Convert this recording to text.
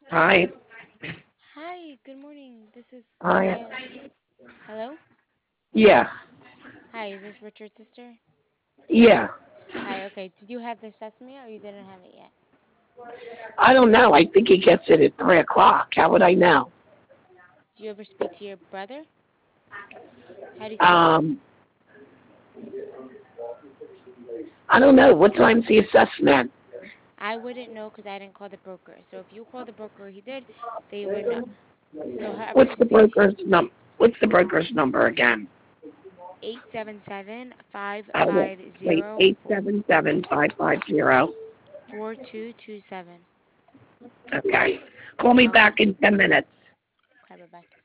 Hi. Hi, good morning. This is Hi. Kyle. Hello? Yeah. Hi, is this Richard's sister? Yeah. Hi, okay. Did you have the sesame or you didn't have it yet? I don't know. I think he gets it at 3 o'clock. How would I know? Do you ever speak to your brother? How do you spell it? Um, I don't know. What time's the assessment? I wouldn't know because I didn't call the broker. So if you call the broker, he did, they would know. So however, What's to the see broker's What's the broker's number again? 877 Wait, 877-550. 4227. Okay. Call me Okay. back in 10 minutes. Okay, bye bye.